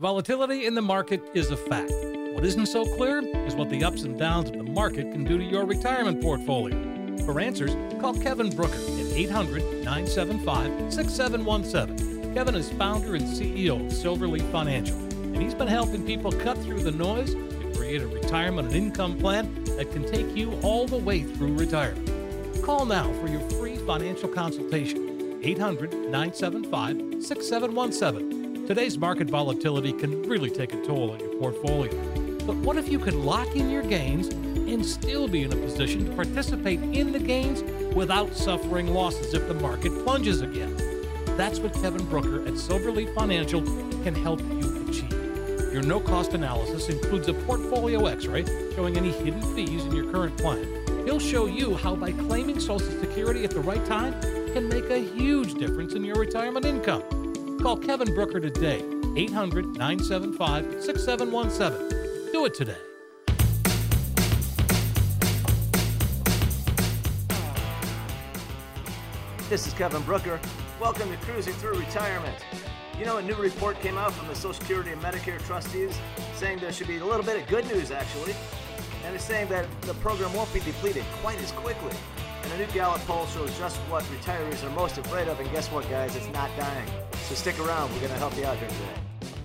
Volatility in the market is a fact. What isn't so clear is what the ups and downs of the market can do to your retirement portfolio. For answers, call Kevin Brooker at 800-975-6717. Kevin is founder and CEO of Silverleaf Financial, and he's been helping people cut through the noise to create a retirement and income plan that can take you all the way through retirement. Call now for your free financial consultation. 800-975-6717. Today's market volatility can really take a toll on your portfolio. But what if you could lock in your gains and still be in a position to participate in the gains without suffering losses if the market plunges again? That's what Kevin Brooker at Silverleaf Financial can help you achieve. Your no-cost analysis includes a portfolio x-ray showing any hidden fees in your current plan. He'll show you how by claiming Social Security at the right time can make a huge difference in your retirement income. Call Kevin Brooker today, 800-975-6717. Do it today. This is Kevin Brooker. Welcome to Cruising Through Retirement. You know, a new report came out from the Social Security and Medicare trustees saying there should be a little bit of good news, actually. And it's saying that the program won't be depleted quite as quickly. And a new Gallup poll shows just what retirees are most afraid of. And guess what, guys? It's not dying. So stick around. We're going to help you out here today.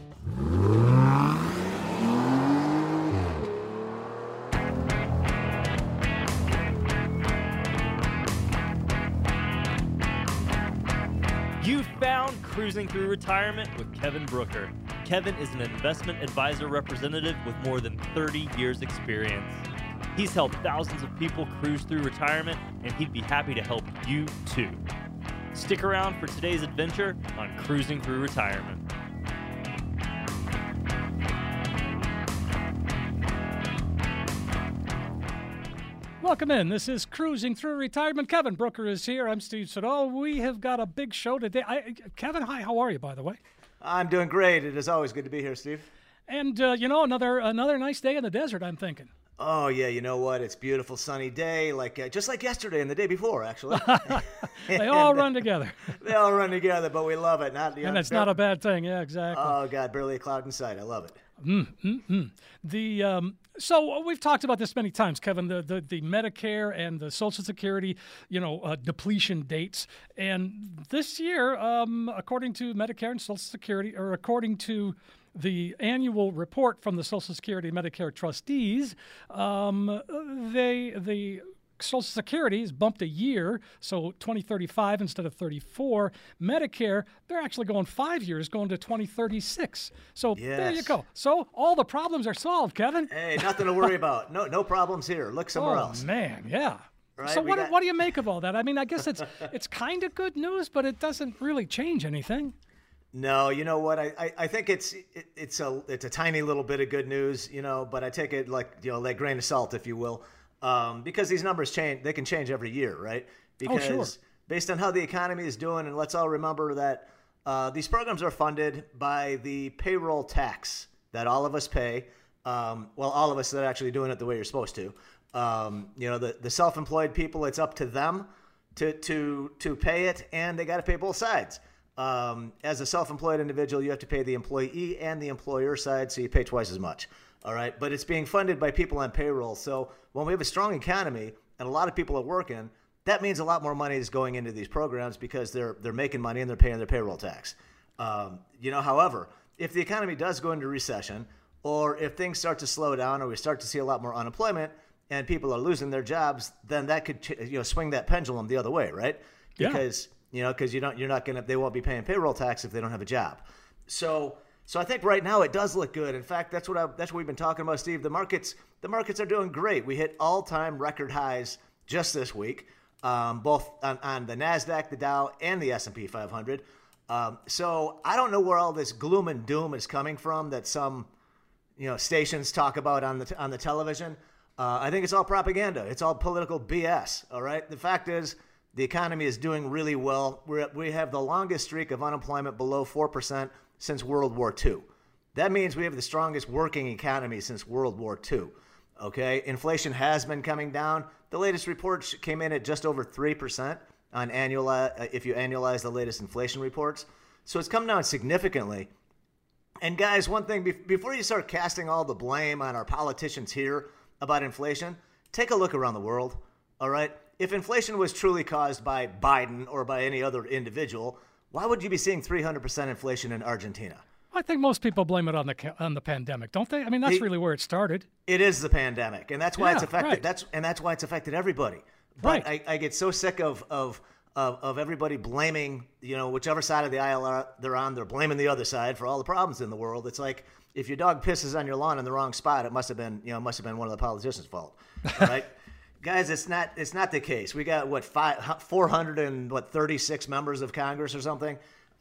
You found Cruising Through Retirement with Kevin Brooker. Kevin is an investment advisor representative with more than 30 years experience. He's helped thousands of people cruise through retirement, and he'd be happy to help you too. Stick around for today's adventure on Cruising Through Retirement. Welcome in. This is Cruising Through Retirement. Kevin Brooker is here. I'm Steve Siddall. We have got a big show today. Kevin, hi. How are you, by the way? I'm doing great. It is always good to be here, Steve. And, another nice day in the desert, I'm thinking. Oh, yeah, you know what? It's a beautiful sunny day, just like yesterday and the day before, actually. They all run together. They all run together, but we love it. And it's not a bad thing. Yeah, exactly. Oh, God, barely a cloud in sight. I love it. So we've talked about this many times, Kevin, the Medicare and the Social Security, depletion dates. And this year, according to Medicare and Social Security, or according to the annual report from the Social Security and Medicare trustees, the Social Security is bumped a year, so 2035 instead of 34. Medicare, they're actually going 5 years, going to 2036. So There you go. So all the problems are solved, Kevin. Hey, nothing to worry about. No problems here. Look somewhere else. Oh, man, yeah. Right, so what do you make of all that? I mean, I guess it's kind of good news, but it doesn't really change anything. No, you know what? I think it's a tiny little bit of good news, but I take it like grain of salt, if you will, because these numbers change. They can change every year, right? Because based on how the economy is doing, and let's all remember that these programs are funded by the payroll tax that all of us pay. All of us that are actually doing it the way you're supposed to. The self-employed people, it's up to them to pay it, and they got to pay both sides. As a self-employed individual, you have to pay the employee and the employer side, so you pay twice as much. All right. But it's being funded by people on payroll. So when we have a strong economy and a lot of people are working, that means a lot more money is going into these programs because they're making money and they're paying their payroll tax. However, if the economy does go into recession, or if things start to slow down, or we start to see a lot more unemployment and people are losing their jobs, then that could swing that pendulum the other way, right? Because they won't be paying payroll tax if they don't have a job. So I think right now it does look good. In fact, that's what we've been talking about, Steve. The markets are doing great. We hit all-time record highs just this week, both on the NASDAQ, the Dow, and the S&P 500. So I don't know where all this gloom and doom is coming from that some stations talk about on the television. I think it's all propaganda. It's all political BS. All right. The fact is, the economy is doing really well. We have the longest streak of unemployment below 4% since World War II. That means we have the strongest working economy since World War II. Okay, inflation has been coming down. The latest report came in at just over 3% on if you annualize the latest inflation reports. So it's come down significantly. And guys, one thing, before you start casting all the blame on our politicians here about inflation, take a look around the world, all right? If inflation was truly caused by Biden or by any other individual, why would you be seeing 300% inflation in Argentina? I think most people blame it on the pandemic, don't they? I mean, that's really where it started. It is the pandemic, and that's why it's affected. Right. That's why it's affected everybody. But Right. I get so sick of everybody blaming, whichever side of the aisle they're on. They're blaming the other side for all the problems in the world. It's like if your dog pisses on your lawn in the wrong spot, it must have been one of the politicians' fault, all right? Guys, it's not the case. We got 436 members of Congress or something.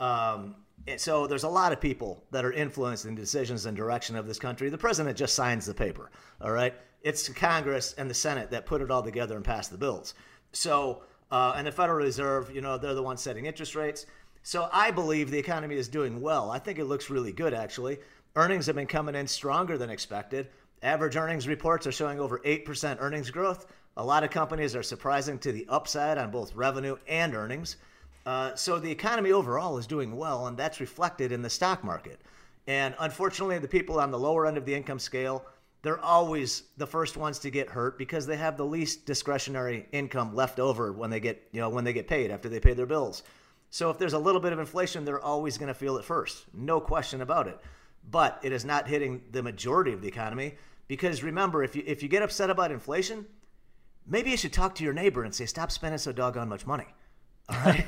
So there's a lot of people that are influencing decisions and direction of this country. The president just signs the paper, all right? It's Congress and the Senate that put it all together and pass the bills. So, and the Federal Reserve, they're the ones setting interest rates. So I believe the economy is doing well. I think it looks really good, actually. Earnings have been coming in stronger than expected. Average earnings reports are showing over 8% earnings growth. A lot of companies are surprising to the upside on both revenue and earnings. So the economy overall is doing well, and that's reflected in the stock market. And unfortunately, the people on the lower end of the income scale, they're always the first ones to get hurt because they have the least discretionary income left over when they get paid after they pay their bills. So if there's a little bit of inflation, they're always going to feel it first. No question about it. But it is not hitting the majority of the economy because remember, if you get upset about inflation, maybe you should talk to your neighbor and say, stop spending so doggone much money. All right.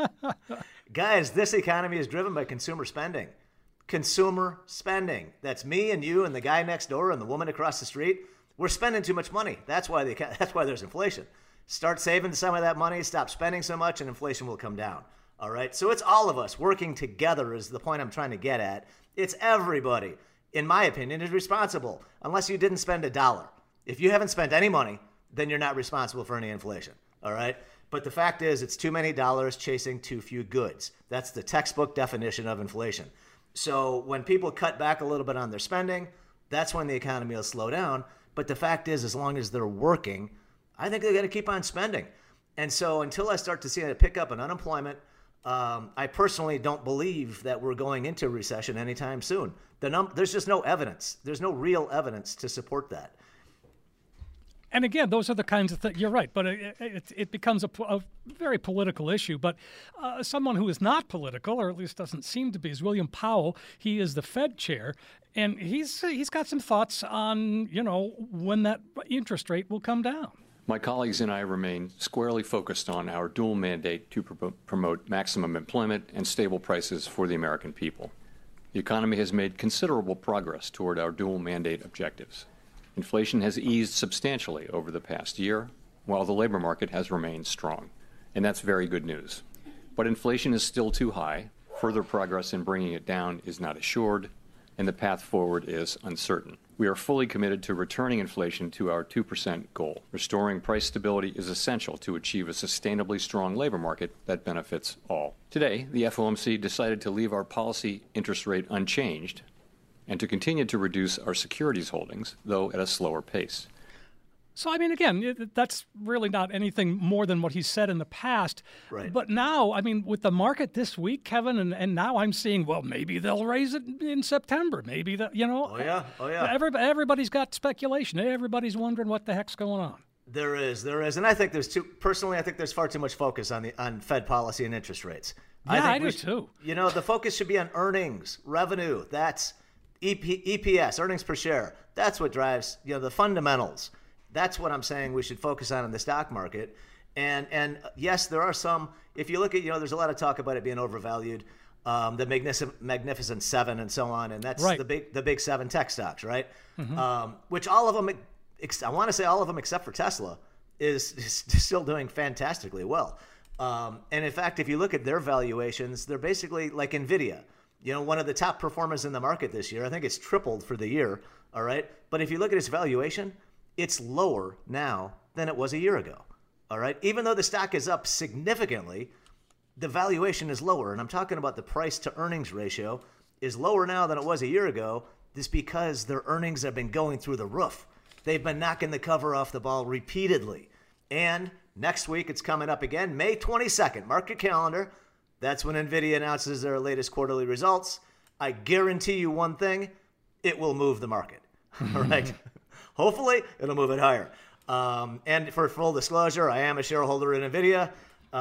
Guys, this economy is driven by consumer spending. Consumer spending. That's me and you and the guy next door and the woman across the street. We're spending too much money. That's why there's inflation. Start saving some of that money, stop spending so much, and inflation will come down. All right. So it's all of us working together is the point I'm trying to get at. It's everybody, in my opinion, is responsible unless you didn't spend $1. If you haven't spent any money, then you're not responsible for any inflation. All right. But the fact is, it's too many dollars chasing too few goods. That's the textbook definition of inflation. So when people cut back a little bit on their spending, that's when the economy will slow down. But the fact is, as long as they're working, I think they're going to keep on spending. And so until I start to see a pickup in unemployment, I personally don't believe that we're going into a recession anytime soon. There's just no evidence. There's no real evidence to support that. And again, those are the kinds of things, you're right, but it becomes a very political issue. But someone who is not political, or at least doesn't seem to be, is William Powell. He is the Fed chair, and he's got some thoughts on, when that interest rate will come down. My colleagues and I remain squarely focused on our dual mandate to promote maximum employment and stable prices for the American people. The economy has made considerable progress toward our dual mandate objectives. Inflation has eased substantially over the past year, while the labor market has remained strong. And that's very good news. But inflation is still too high, further progress in bringing it down is not assured, and the path forward is uncertain. We are fully committed to returning inflation to our 2% goal. Restoring price stability is essential to achieve a sustainably strong labor market that benefits all. Today, the FOMC decided to leave our policy interest rate unchanged and to continue to reduce our securities holdings, though at a slower pace. So, I mean, again, that's really not anything more than what he's said in the past. Right. But now, I mean, with the market this week, Kevin, and now I'm seeing, well, maybe they'll raise it in September. Maybe that, Oh, yeah. Everybody's got speculation. Everybody's wondering what the heck's going on. There is. And I think personally, I think there's far too much focus on Fed policy and interest rates. Yeah, I do think too. The focus should be on earnings, revenue. That's EPS, earnings per share. That's what drives, the fundamentals. That's what I'm saying we should focus on in the stock market. And yes, there are some, if you look at, there's a lot of talk about it being overvalued, the Magnificent Seven and so on. And that's right. the big seven tech stocks, right? Mm-hmm. Which all of them, I want to say all of them except for Tesla is still doing fantastically well. And in fact, if you look at their valuations, they're basically like NVIDIA. One of the top performers in the market this year. I think it's tripled for the year, all right? But if you look at its valuation, it's lower now than it was a year ago, all right? Even though the stock is up significantly, the valuation is lower. And I'm talking about the price to earnings ratio is lower now than it was a year ago. This because their earnings have been going through the roof. They've been knocking the cover off the ball repeatedly. And next week, it's coming up again, May 22nd. Mark your calendar. That's when NVIDIA announces their latest quarterly results. I guarantee you one thing, it will move the market. All right. Hopefully, it'll move it higher. And for full disclosure, I am a shareholder in NVIDIA,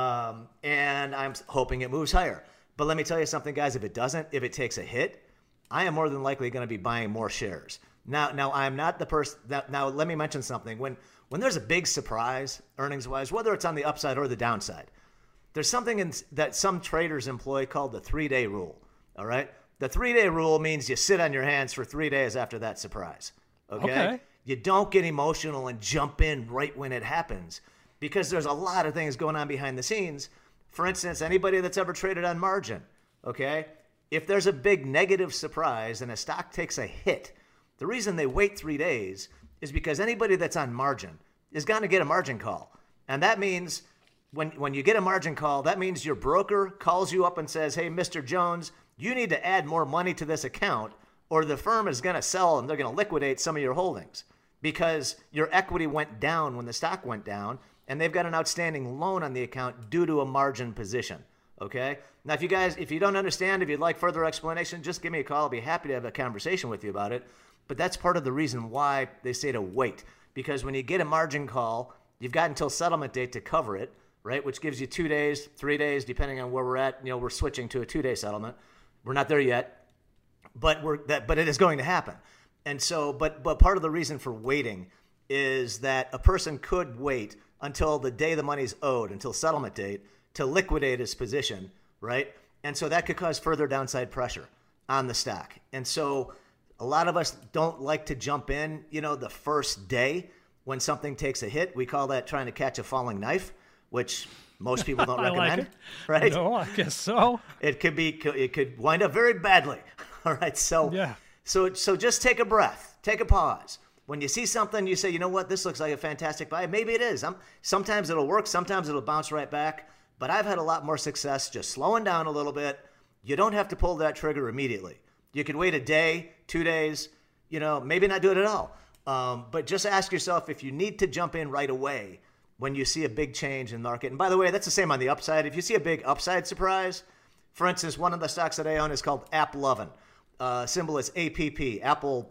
and I'm hoping it moves higher. But let me tell you something, guys. If it doesn't, if it takes a hit, I am more than likely going to be buying more shares. Now I'm not the person that. Now, let me mention something. When there's a big surprise, earnings-wise, whether it's on the upside or the downside, there's something that some traders employ called the 3-day rule. All right. The 3-day rule means you sit on your hands for 3 days after that surprise. Okay? You don't get emotional and jump in right when it happens because there's a lot of things going on behind the scenes. For instance, anybody that's ever traded on margin, okay? If there's a big negative surprise and a stock takes a hit, the reason they wait 3 days is because anybody that's on margin is going to get a margin call. And that means when you get a margin call, that means your broker calls you up and says, hey, Mr. Jones, you need to add more money to this account or the firm is going to sell and they're going to liquidate some of your holdings because your equity went down when the stock went down and they've got an outstanding loan on the account due to a margin position. Okay. Now, if you don't understand, if you'd like further explanation, just give me a call. I'll be happy to have a conversation with you about it. But that's part of the reason why they say to wait, because when you get a margin call, you've got until settlement date to cover it, right? Which gives you 2 days, 3 days, depending on where we're at. You know, we're switching to a 2-day settlement. We're not there yet, but it is going to happen. And so, but part of the reason for waiting is that a person could wait until the day the money's owed, until settlement date, to liquidate his position, right? And so that could cause further downside pressure on the stock. And so a lot of us don't like to jump in, the first day when something takes a hit. We call that trying to catch a falling knife, which most people don't recommend, like right? No, I guess so. It could wind up very badly. All right. So, yeah. So just take a breath, take a pause. When you see something, you say, you know what, this looks like a fantastic buy. Maybe it is. Sometimes it'll work. Sometimes it'll bounce right back. But I've had a lot more success just slowing down a little bit. You don't have to pull that trigger immediately. You could wait a day, 2 days, maybe not do it at all. But just ask yourself if you need to jump in right away when you see a big change in the market. And by the way, that's the same on the upside. If you see a big upside surprise, for instance, one of the stocks that I own is called AppLovin. Symbol is APP. Apple,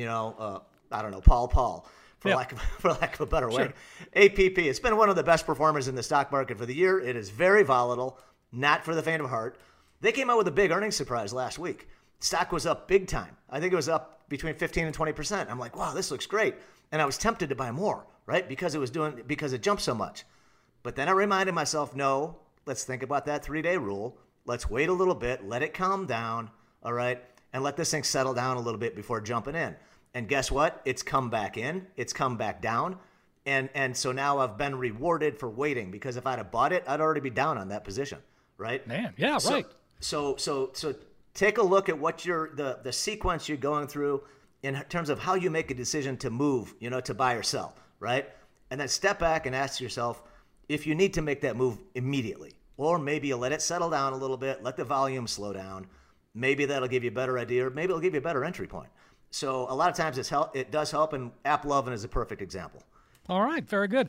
I don't know, Paul, for lack of a better way. APP. It's been one of the best performers in the stock market for the year. It is very volatile, not for the faint of heart. They came out with a big earnings surprise last week. Stock was up big time. I think it was up between 15 and 20%. I'm like, wow, this looks great. And I was tempted to buy more, right? Because it jumped so much. But then I reminded myself, no, let's think about that 3-day rule. Let's wait a little bit, let it calm down, all right? And let this thing settle down a little bit before jumping in. And guess what? It's come back in. It's come back down. And so now I've been rewarded for waiting because if I'd have bought it, I'd already be down on that position, right? Man, yeah, right. So take a look at what the sequence you're going through in terms of how you make a decision to move, to buy or sell, right? And then step back and ask yourself if you need to make that move immediately, or maybe you let it settle down a little bit, let the volume slow down. Maybe that'll give you a better idea, or maybe it'll give you a better entry point. So a lot of times it does help, and AppLovin is a perfect example. All right, very good.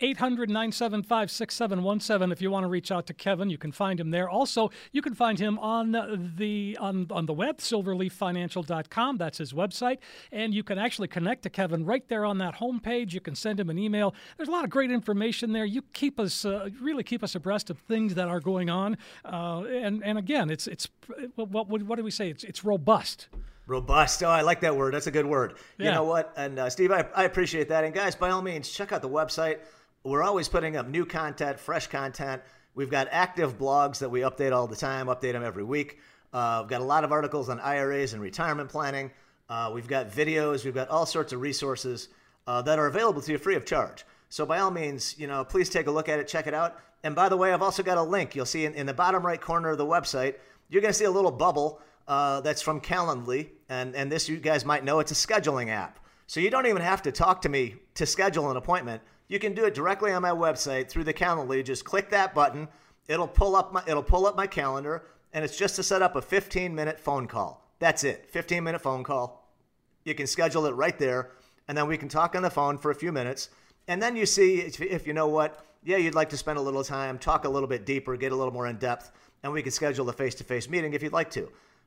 800-975-6717. If you want to reach out to Kevin, you can find him there. Also, you can find him on the web, silverleaffinancial.com. That's his website. And you can actually connect to Kevin right there on that homepage. You can send him an email. There's a lot of great information there. You really keep us abreast of things that are going on. And again, it's what do we say? It's robust. Robust. Oh, I like that word. That's a good word. Yeah. You know what? And Steve, I appreciate that. And guys, by all means, check out the website. We're always putting up new content, fresh content. We've got active blogs that we update all the time, update them every week. We've got a lot of articles on IRAs and retirement planning. We've got videos. We've got all sorts of resources that are available to you free of charge. So by all means, please take a look at it, check it out. And by the way, I've also got a link. You'll see in the bottom right corner of the website, you're going to see a little bubble that's from Calendly, and this, you guys might know, it's a scheduling app. So you don't even have to talk to me to schedule an appointment. You can do it directly on my website through the Calendly. Just click that button. It'll pull up my calendar, and it's just to set up a 15-minute phone call. That's it, 15-minute phone call. You can schedule it right there, and then we can talk on the phone for a few minutes. And then you see if you know what, you'd like to spend a little time, talk a little bit deeper, get a little more in depth, and we can schedule a face-to-face meeting if you'd like to.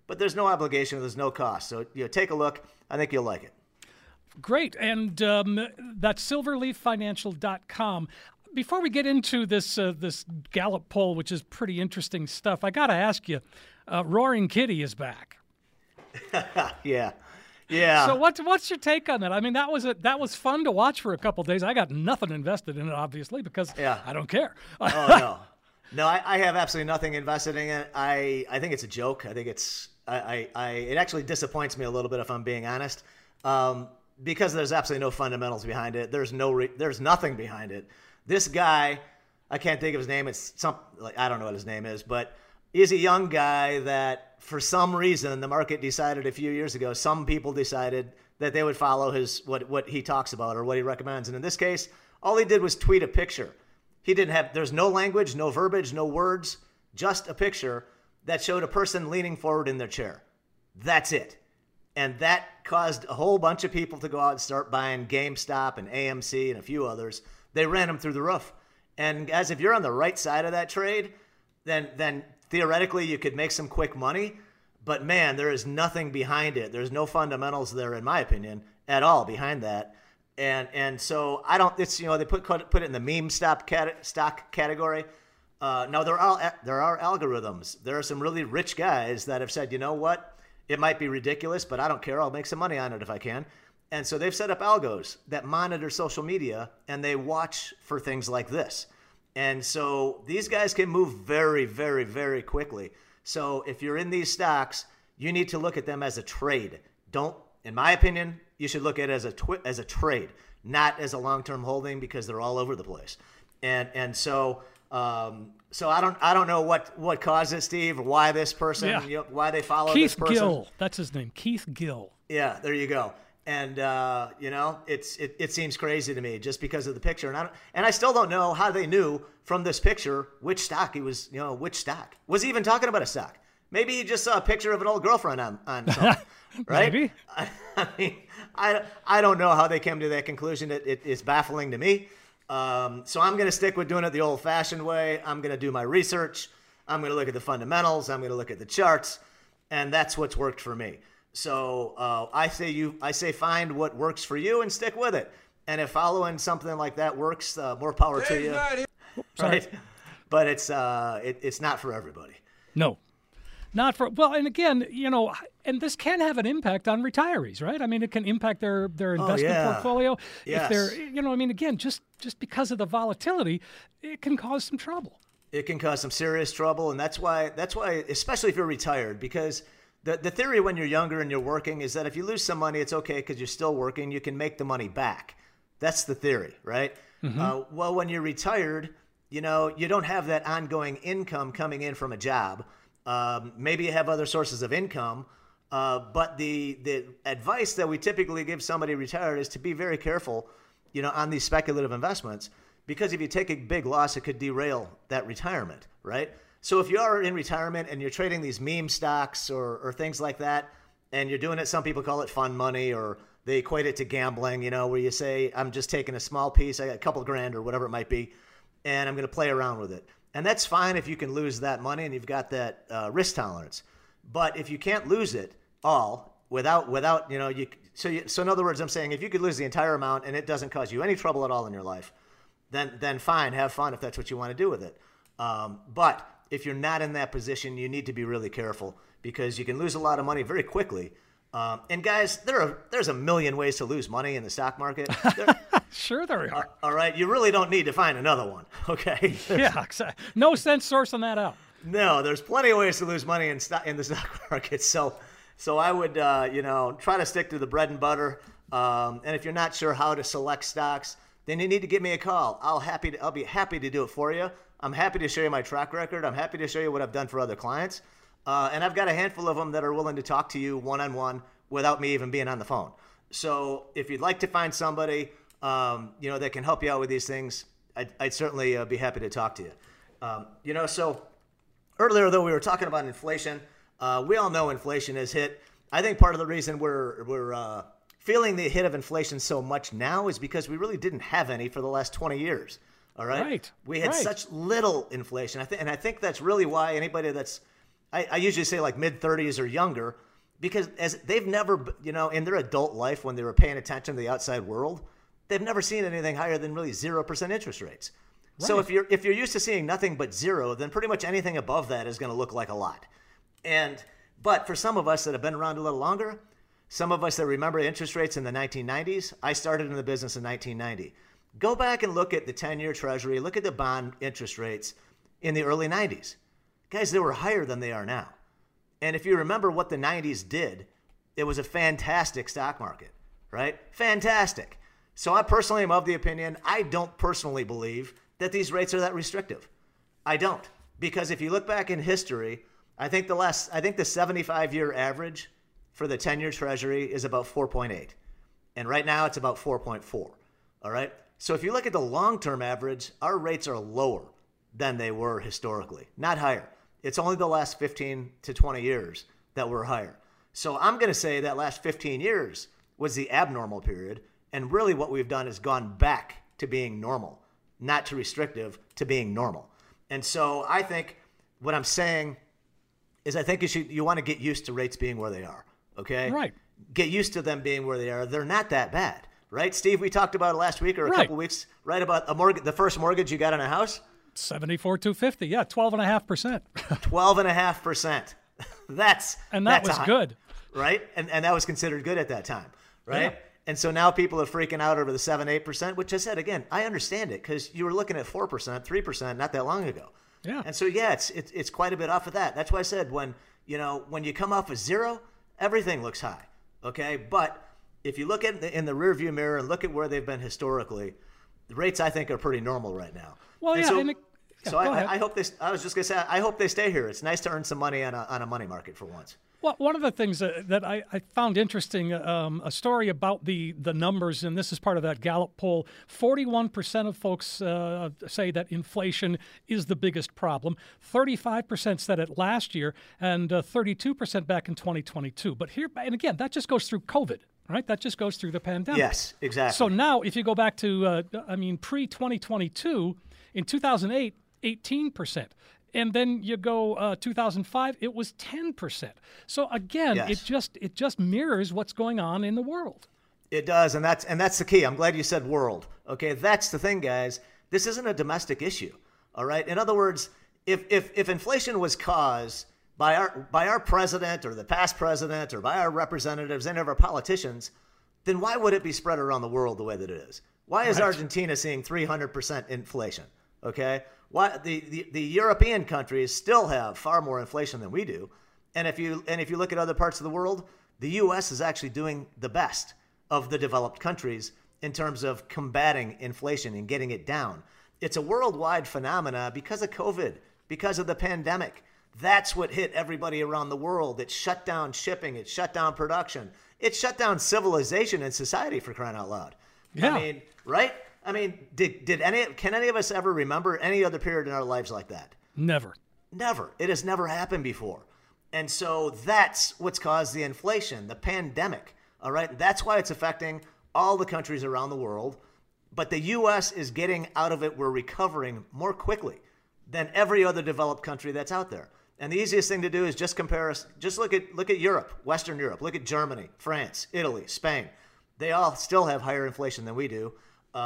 but there's no obligation. There's no cost. So take a look. I think you'll like it. Great. And that's silverleaffinancial.com. Before we get into this Gallup poll, which is pretty interesting stuff, I got to ask you, Roaring Kitty is back. Yeah. Yeah. So what's your take on that? I mean, that was fun to watch for a couple of days. I got nothing invested in it, obviously, because I don't care. Oh, no, I have absolutely nothing invested in it. I think it's a joke. I think it's it actually disappoints me a little bit, if I'm being honest, because there's absolutely no fundamentals behind it. There's nothing behind it. This guy, I can't think of his name. It's I don't know what his name is, but he's a young guy that for some reason the market decided a few years ago, some people decided that they would follow what he talks about or what he recommends. And in this case, all he did was tweet a picture. There's no language, no verbiage, no words, just a picture that showed a person leaning forward in their chair. That's it. And that caused a whole bunch of people to go out and start buying GameStop and AMC and a few others. They ran them through the roof. And guys, if you're on the right side of that trade, then theoretically you could make some quick money. But man, there is nothing behind it. There's no fundamentals there, in my opinion, at all behind that. And so I don't. It's they put it in the meme stock category. Now there are algorithms. There are some really rich guys that have said, you know what, it might be ridiculous, but I don't care. I'll make some money on it if I can. And so they've set up algos that monitor social media and they watch for things like this. And so these guys can move very, very, very quickly. So if you're in these stocks, you need to look at them as a trade. In my opinion, you should look at it as a trade, not as a long-term holding, because they're all over the place. So I don't know what caused it, Steve, or why this person, why they follow this person. Keith Gill, that's his name, Keith Gill. Yeah, there you go. And it seems crazy to me just because of the picture, and I still don't know how they knew from this picture which stock he was. Which stock was he even talking about? A stock? Maybe he just saw a picture of an old girlfriend on something, right? Maybe. I mean, I don't know how they came to that conclusion. It is baffling to me. So I'm going to stick with doing it the old-fashioned way. I'm going to do my research. I'm going to look at the fundamentals. I'm going to look at the charts, and that's what's worked for me. So I say find what works for you and stick with it. And if following something like that works, more power to you. Right? But it's not for everybody. No. Not for, well, and again, and this can have an impact on retirees, right? I mean, it can impact their investment portfolio. Yes. If they're, again, just because of the volatility, it can cause some trouble. It can cause some serious trouble. And that's why, especially if you're retired, because the theory when you're younger and you're working is that if you lose some money, it's okay because you're still working. You can make the money back. That's the theory, right? Mm-hmm. Well, when you're retired, you don't have that ongoing income coming in from a job. Maybe you have other sources of income, but the advice that we typically give somebody retired is to be very careful, on these speculative investments, because if you take a big loss, it could derail that retirement, right? So if you are in retirement and you're trading these meme stocks or things like that, and you're doing it, some people call it fun money, or they equate it to gambling, where you say, I'm just taking a small piece, I got a couple grand or whatever it might be, and I'm going to play around with it. And that's fine if you can lose that money and you've got that risk tolerance. But if you can't lose it all without so in other words, I'm saying if you could lose the entire amount and it doesn't cause you any trouble at all in your life, then fine, have fun if that's what you want to do with it. But if you're not in that position, you need to be really careful because you can lose a lot of money very quickly. And guys, there's a million ways to lose money in the stock market. Sure there are. All right, you really don't need to find another one, okay? Yeah, exactly. No sense sourcing that out. No, there's plenty of ways to lose money in the stock market. So I would, try to stick to the bread and butter. And if you're not sure how to select stocks, then you need to give me a call. I'll be happy to do it for you. I'm happy to show you my track record. I'm happy to show you what I've done for other clients. And I've got a handful of them that are willing to talk to you one-on-one without me even being on the phone. So if you'd like to find somebody, that can help you out with these things, I'd certainly be happy to talk to you. So earlier, though, we were talking about inflation. We all know inflation has hit. I think part of the reason we're feeling the hit of inflation so much now is because we really didn't have any for the last 20 years. All right. Right. We had such little inflation. I think that's really why anybody that's I usually say like mid-30s or younger, because as they've never, in their adult life when they were paying attention to the outside world, they've never seen anything higher than really 0% interest rates. Right. So if you're used to seeing nothing but zero, then pretty much anything above that is going to look like a lot. But for some of us that have been around a little longer, some of us that remember interest rates in the 1990s, I started in the business in 1990. Go back and look at the 10-year Treasury, look at the bond interest rates in the early 90s. Guys, they were higher than they are now. And if you remember what the 90s did, it was a fantastic stock market, right? Fantastic. So I personally am of the opinion, I don't personally believe that these rates are that restrictive. I don't. Because if you look back in history, I think the 75-year average for the 10-year Treasury is about 4.8. And right now it's about 4.4. All right? So if you look at the long-term average, our rates are lower than they were historically, not higher. It's only the last 15 to 20 years that were higher. So I'm going to say that last 15 years was the abnormal period. And really what we've done is gone back to being normal, not to restrictive, to being normal. And so I think what I'm saying is I think you want to get used to rates being where they are, okay? Right. Get used to them being where they are. They're not that bad, right? Steve, we talked about it last week or a couple weeks, right, about a mortgage, the first mortgage you got on a house? 74,250, yeah, 12.5%. 12.5%. That was good. Right? And that was considered good at that time, right? Yeah. And so now people are freaking out over the 7-8%, which I said, again, I understand it because you were looking at 4%, 3% not that long ago. Yeah. And so, yeah, it's quite a bit off of that. That's why I said when you come off of zero, everything looks high, okay? But if you look at in the rearview mirror and look at where they've been historically, the rates, I think, are pretty normal right now. Well, and yeah. So I hope I was just going to say, I hope they stay here. It's nice to earn some money on a money market for once. Well, one of the things that I found interesting, a story about the numbers, and this is part of that Gallup poll, 41% of folks say that inflation is the biggest problem. 35% said it last year, and 32% back in 2022. But here, and again, that just goes through COVID. Right? That just goes through the pandemic. Yes, exactly. So now, if you go back to, pre-2022, in 2008, 18%. And then you go 2005, it was 10%. So again, yes. it just mirrors what's going on in the world. It does, and that's the key. I'm glad you said world. Okay, that's the thing, guys. This isn't a domestic issue. All right. In other words, if inflation was caused by our president or the past president or by our representatives, any of our politicians, then why would it be spread around the world the way that it is? Why is Argentina seeing 300% inflation? Okay, why the European countries still have far more inflation than we do, and if you look at other parts of the world, the U.S. is actually doing the best of the developed countries in terms of combating inflation and getting it down. It's a worldwide phenomena because of COVID, because of the pandemic. That's what hit everybody around the world. It shut down shipping. It shut down production. It shut down civilization and society, for crying out loud. Yeah. I mean, right? I mean, can any of us ever remember any other period in our lives like that? Never. Never. It has never happened before. And so that's what's caused the inflation, the pandemic. All right? That's why it's affecting all the countries around the world. But the U.S. is getting out of it. We're recovering more quickly than every other developed country that's out there. And the easiest thing to do is just compare us. Just look at Europe, Western Europe. Look at Germany, France, Italy, Spain. They all still have higher inflation than we do.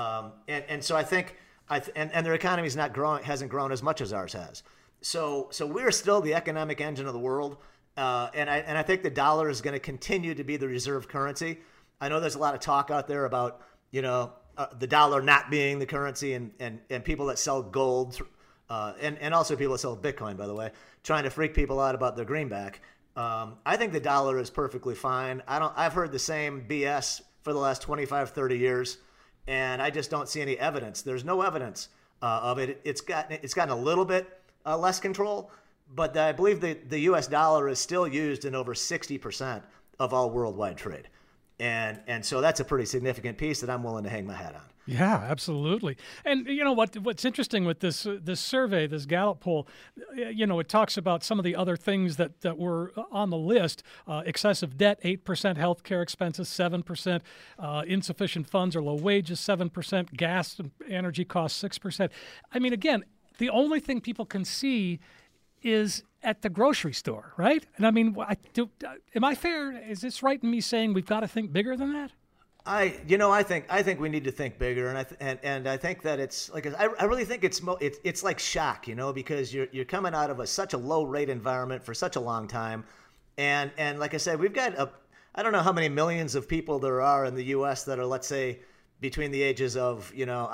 And so I think, and their economy is not growing, hasn't grown as much as ours has. So we're still the economic engine of the world. And I think the dollar is going to continue to be the reserve currency. I know there's a lot of talk out there about, the dollar not being the currency and people that sell gold, and also people that sell Bitcoin, by the way, trying to freak people out about their greenback. I think the dollar is perfectly fine. I've heard the same BS for the last 25, 30 years, and I just don't see any evidence. There's no evidence of it. It's gotten a little bit less control, but I believe the U.S. dollar is still used in over 60% of all worldwide trade. And so that's a pretty significant piece that I'm willing to hang my hat on. Yeah, absolutely. And you know what's interesting with this survey, this Gallup poll, it talks about some of the other things that were on the list: excessive debt, 8%; healthcare expenses, 7%; insufficient funds or low wages, 7%; gas and energy costs, 6%. I mean, again, the only thing people can see is at the grocery store, right? And I mean, am I fair? Is this right in me saying we've got to think bigger than that? I think we need to think bigger, and I think that it's like I really think it's like shock, because you're coming out of such a low rate environment for such a long time, and like I said, we've got I don't know how many millions of people there are in the U.S. that are, let's say, between the ages of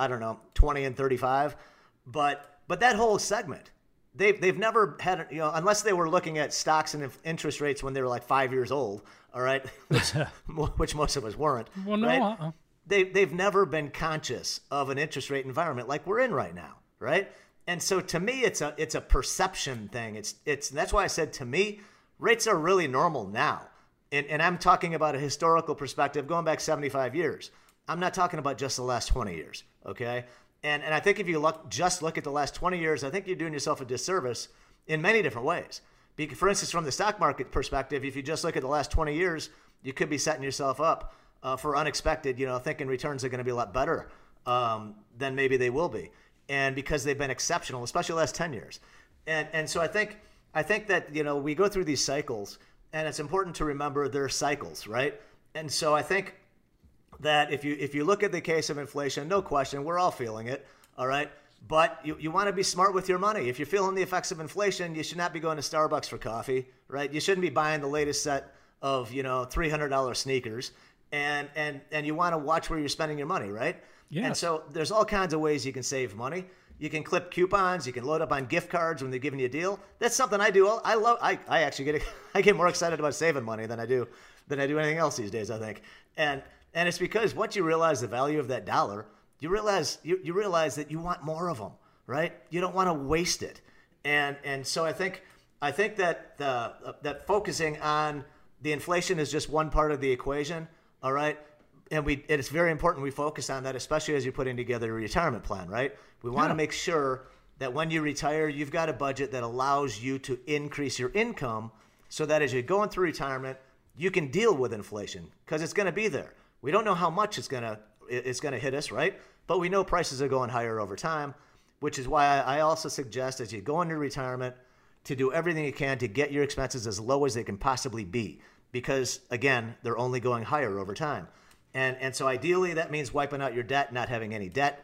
20 and 35, but that whole segment, they've never had unless they were looking at stocks and interest rates when they were like 5 years old. All right, which most of us weren't. Well, no, right? They've never been conscious of an interest rate environment like we're in right now, right? And so to me, it's a perception thing. It's that's why I said, to me, rates are really normal now, and I'm talking about a historical perspective going back 75 years. I'm not talking about just the last 20 years, okay? And I think if you look at the last 20 years, I think you're doing yourself a disservice in many different ways. For instance, from the stock market perspective, if you just look at the last 20 years, you could be setting yourself up for unexpected, thinking returns are going to be a lot better than maybe they will be. And because they've been exceptional, especially the last 10 years. And so I think that, we go through these cycles, and it's important to remember they're cycles, right? And so I think that if you look at the case of inflation, no question, we're all feeling it, all right? But you want to be smart with your money. If you're feeling the effects of inflation, you should not be going to Starbucks for coffee, right? You shouldn't be buying the latest set of, $300 sneakers. And you want to watch where you're spending your money, right? Yes. And so there's all kinds of ways you can save money. You can clip coupons. You can load up on gift cards when they're giving you a deal. That's something I do. I actually get more excited about saving money than I do anything else these days, I think. And it's because once you realize the value of that dollar, you realize that you want more of them, right? You don't want to waste it. And so I think that that focusing on the inflation is just one part of the equation, all right? And it's very important we focus on that, especially as you're putting together a retirement plan, right? We want to make sure that when you retire, you've got a budget that allows you to increase your income so that as you're going through retirement, you can deal with inflation because it's going to be there. We don't know how much it's going to hit us, right? But we know prices are going higher over time, which is why I also suggest as you go into retirement to do everything you can to get your expenses as low as they can possibly be because, again, they're only going higher over time. And so ideally that means wiping out your debt, not having any debt,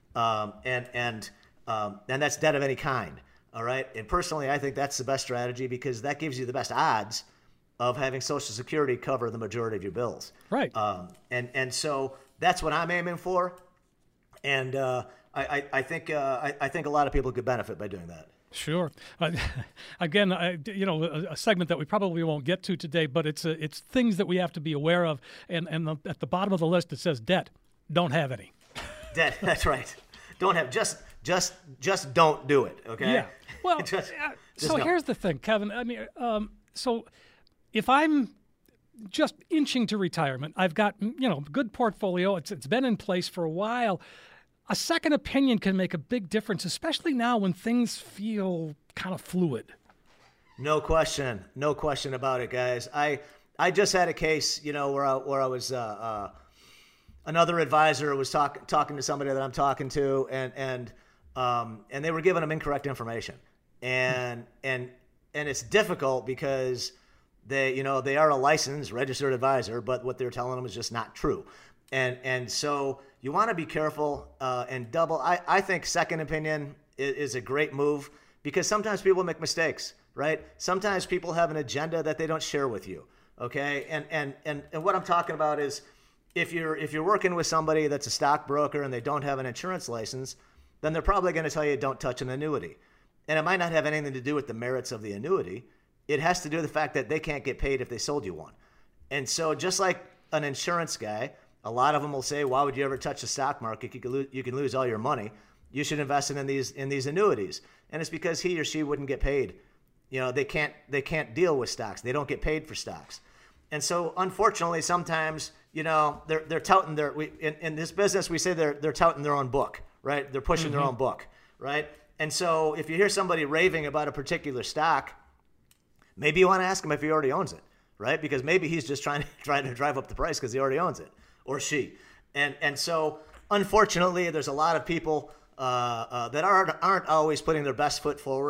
and that's debt of any kind, all right? And personally, I think that's the best strategy because that gives you the best odds of having Social Security cover the majority of your bills. Right. And so that's what I'm aiming for. And I think a lot of people could benefit by doing that. Sure. Again, a segment that we probably won't get to today, but it's things that we have to be aware of. And at the bottom of the list, it says debt. Don't have any. Debt. That's right. Don't have. Just don't do it. Okay. Yeah. Well, so here's the thing, Kevin. I mean, so if I'm just inching to retirement, I've got good portfolio. It's been in place for a while. A second opinion can make a big difference, especially now when things feel kind of fluid. No question about it, guys. I just had a case, where I was another advisor was talking to somebody that I'm talking to, and they were giving them incorrect information, and it's difficult because they are a licensed registered advisor, but what they're telling them is just not true, and so you want to be careful and double. I think second opinion is a great move because sometimes people make mistakes, right? Sometimes people have an agenda that they don't share with you, okay? And what I'm talking about is if you're working with somebody that's a stockbroker and they don't have an insurance license, then they're probably going to tell you don't touch an annuity. And it might not have anything to do with the merits of the annuity. It has to do with the fact that they can't get paid if they sold you one. And so just like an insurance guy, a lot of them will say, why would you ever touch the stock market? You can lose all your money. You should invest in these annuities. And it's because he or she wouldn't get paid. They can't deal with stocks. They don't get paid for stocks. And so unfortunately, sometimes, they're touting in this business, we say they're touting their own book, right? They're pushing their own book, right? And so if you hear somebody raving about a particular stock, maybe you want to ask him if he already owns it, right? Because maybe he's just trying to drive up the price because he already owns it. Or she. And so, unfortunately, there's a lot of people that aren't always putting their best foot forward.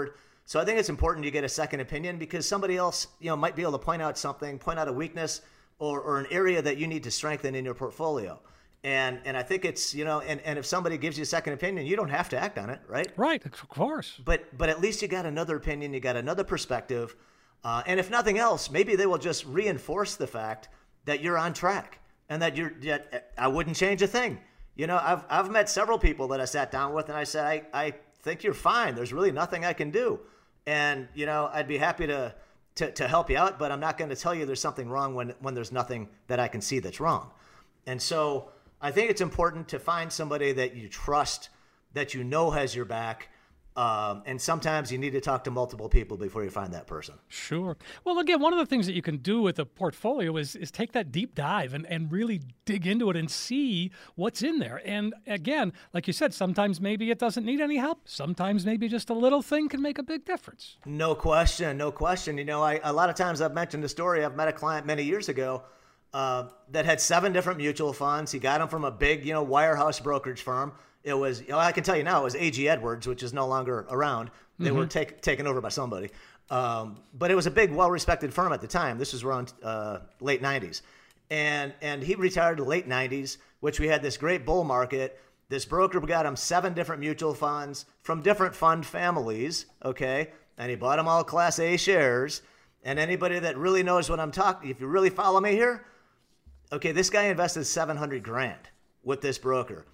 So I think it's important you get a second opinion because somebody else, might be able to point out something, point out a weakness or an area that you need to strengthen in your portfolio. And I think it's, and if somebody gives you a second opinion, you don't have to act on it, right? Right, of course. But at least you got another opinion, you got another perspective. And if nothing else, maybe they will just reinforce the fact that you're on track and that I wouldn't change a thing. I've met several people that I sat down with and I said, I think you're fine. There's really nothing I can do. And, I'd be happy to help you out, but I'm not going to tell you there's something wrong when there's nothing that I can see that's wrong. And so I think it's important to find somebody that you trust, that has your back. And sometimes you need to talk to multiple people before you find that person. Sure. Well, again, one of the things that you can do with a portfolio is take that deep dive and really dig into it and see what's in there. And again, like you said, sometimes maybe it doesn't need any help. Sometimes maybe just a little thing can make a big difference. No question. No question. A lot of times I've mentioned the story. I've met a client many years ago that had 7 different mutual funds. He got them from a big, wirehouse brokerage firm. It was, I can tell you now, it was A.G. Edwards, which is no longer around. They were taken over by somebody. But it was a big, well-respected firm at the time. This was around late 90s. And he retired in the late 90s, which we had this great bull market. This broker got him 7 different mutual funds from different fund families, okay? And he bought them all Class A shares. And anybody that really knows what I'm talking, if you really follow me here, okay, this guy invested $700,000 with this broker.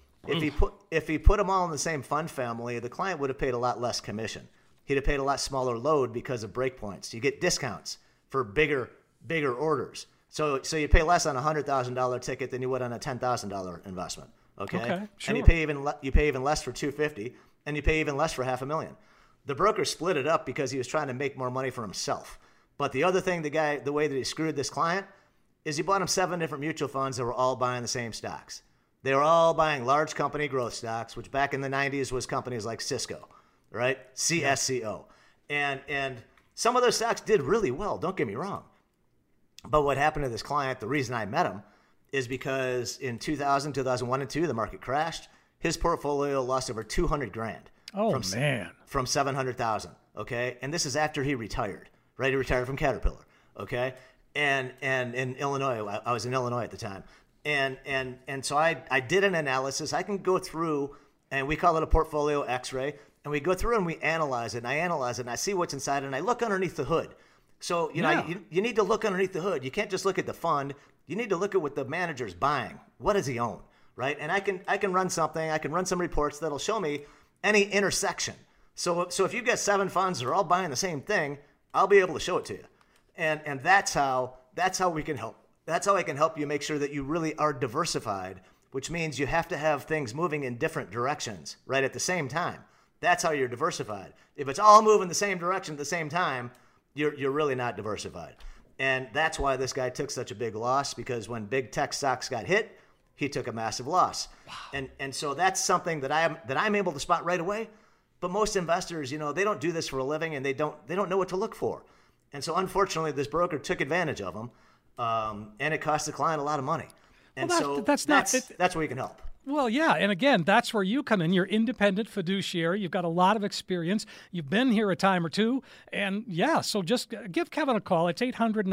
If he put them all in the same fund family, the client would have paid a lot less commission. He'd have paid a lot smaller load because of breakpoints. You get discounts for bigger orders. So you pay less on a $100,000 ticket than you would on a $10,000 investment. Okay, sure. And you pay even less for $250,000, and you pay even less for $500,000. The broker split it up because he was trying to make more money for himself. But the other thing, the way that he screwed this client is he bought him 7 different mutual funds that were all buying the same stocks. They were all buying large company growth stocks, which back in the 90s was companies like Cisco, right? CSCO. And some of those stocks did really well, don't get me wrong. But what happened to this client, the reason I met him, is because in 2000, 2001, and 2002, the market crashed. His portfolio lost over $200,000. Oh, man. From $700,000, okay? And this is after he retired, right? He retired from Caterpillar, okay? And in Illinois, I was in Illinois at the time. And so I did an analysis. I can go through, and we call it a portfolio x-ray, and we go through and we analyze it, and I analyze it, and I see what's inside, and I look underneath the hood. So, you need to look underneath the hood. You can't just look at the fund. You need to look at what the manager's buying. What does he own, right? And I can run something. I can run some reports that'll show me any intersection. So if you've got 7 funds that are all buying the same thing, I'll be able to show it to you. And that's how we can help. That's how I can help you make sure that you really are diversified, which means you have to have things moving in different directions, right, at the same time. That's how you're diversified. If it's all moving the same direction at the same time, you're really not diversified. And that's why this guy took such a big loss, because when big tech stocks got hit, he took a massive loss. Wow. And so that's something that I'm able to spot right away. But most investors, they don't do this for a living, and they don't know what to look for. And so unfortunately, this broker took advantage of them. And it cost the client a lot of money. And that's where we can help. Well, yeah. And again, that's where you come in. You're independent fiduciary. You've got a lot of experience. You've been here a time or two. And yeah, so just give Kevin a call. It's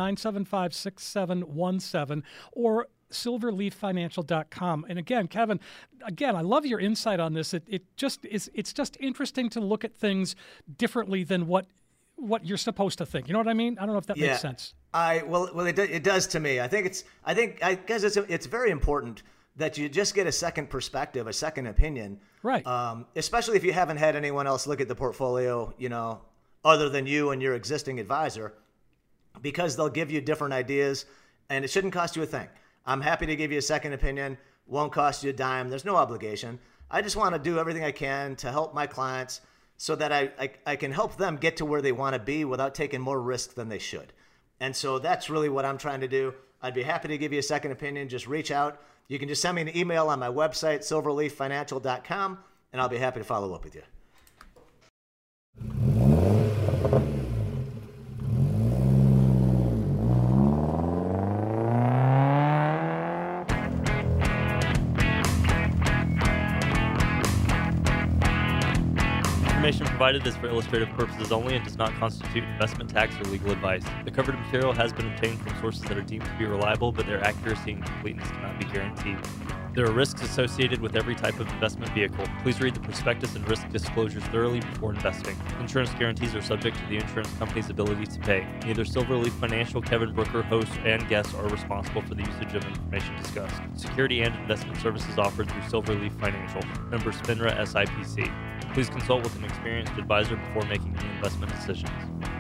800-975-6717 or silverleaffinancial.com. And again, Kevin, I love your insight on this. It's just interesting to look at things differently than what you're supposed to think. You know what I mean? I don't know if that makes sense. It does to me. I think it's very important that you just get a second perspective, a second opinion. Right. Especially if you haven't had anyone else look at the portfolio, other than you and your existing advisor, because they'll give you different ideas, and it shouldn't cost you a thing. I'm happy to give you a second opinion. Won't cost you a dime. There's no obligation. I just want to do everything I can to help my clients so that I can help them get to where they want to be without taking more risk than they should. And so that's really what I'm trying to do. I'd be happy to give you a second opinion. Just reach out. You can just send me an email on my website, silverleaffinancial.com, and I'll be happy to follow up with you. information provided is for illustrative purposes only and does not constitute investment, tax, or legal advice. The covered material has been obtained from sources that are deemed to be reliable, but their accuracy and completeness cannot be guaranteed. There are risks associated with every type of investment vehicle. Please read the prospectus and risk disclosures thoroughly before investing. Insurance guarantees are subject to the insurance company's ability to pay. Neither Silverleaf Financial, Kevin Brooker, hosts, and guests are responsible for the usage of information discussed. Security and investment services offered through Silverleaf Financial. Member FINRA SIPC. Please consult with an experienced advisor before making any investment decisions.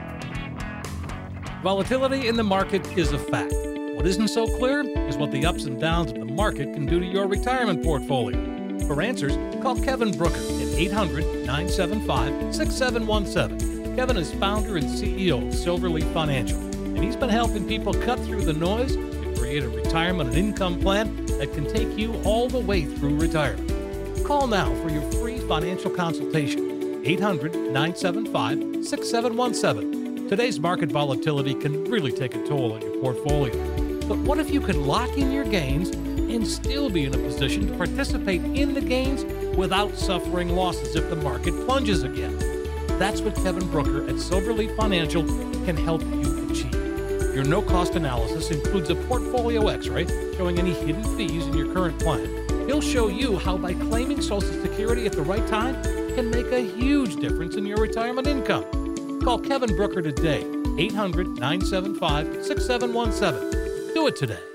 Volatility in the market is a fact. What isn't so clear is what the ups and downs of the market can do to your retirement portfolio. For answers, call Kevin Brooker at 800-975-6717. Kevin is founder and CEO of Silverleaf Financial, and he's been helping people cut through the noise to create a retirement and income plan that can take you all the way through retirement. Call now for your free financial consultation. 800-975-6717. Today's market volatility can really take a toll on your portfolio. But what if you could lock in your gains and still be in a position to participate in the gains without suffering losses if the market plunges again? That's what Kevin Brooker at Silverleaf Financial can help you achieve. Your no-cost analysis includes a portfolio x-ray showing any hidden fees in your current plan. He'll show you how by claiming Social Security at the right time can make a huge difference in your retirement income. Call Kevin Brooker today, 800-975-6717. Do it today.